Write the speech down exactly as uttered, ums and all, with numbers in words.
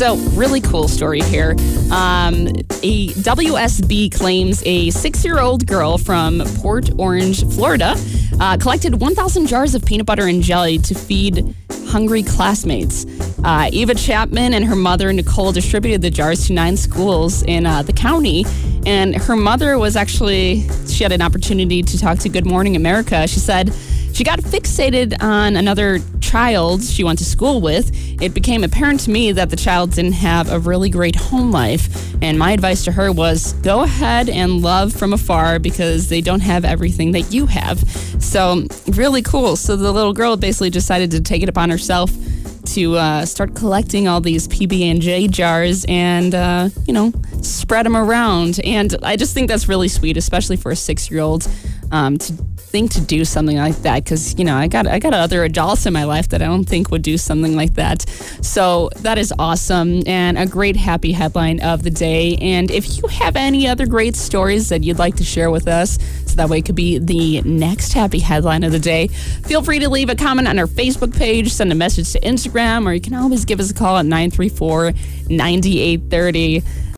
So, really cool story here. Um, a W S B claims a six-year-old girl from Port Orange, Florida, uh, collected one thousand jars of peanut butter and jelly to feed hungry classmates. Uh, Eva Chapman and her mother, Nicole, distributed the jars to nine schools in uh, the county. And her mother was actually, she had an opportunity to talk to Good Morning America. She said she got fixated on another child she went to school with. It became apparent to me that the child didn't have a really great home life. And my advice to her was go ahead and love from afar because they don't have everything that you have. So really cool. So the little girl basically decided to take it upon herself to uh, start collecting all these P B and J jars and, uh, you know, spread them around. And I just think that's really sweet, especially for a six-year-old um, to think to do something like that. Because, you know, I got I got other adults in my life that I don't think would do something like that. So that is awesome and a great happy headline of the day. And if you have any other great stories that you'd like to share with us, so that way it could be the next happy headline of the day, feel free to leave a comment on our Facebook page, send a message to Instagram, or you can always give us a call at nine three four, nine eight three zero.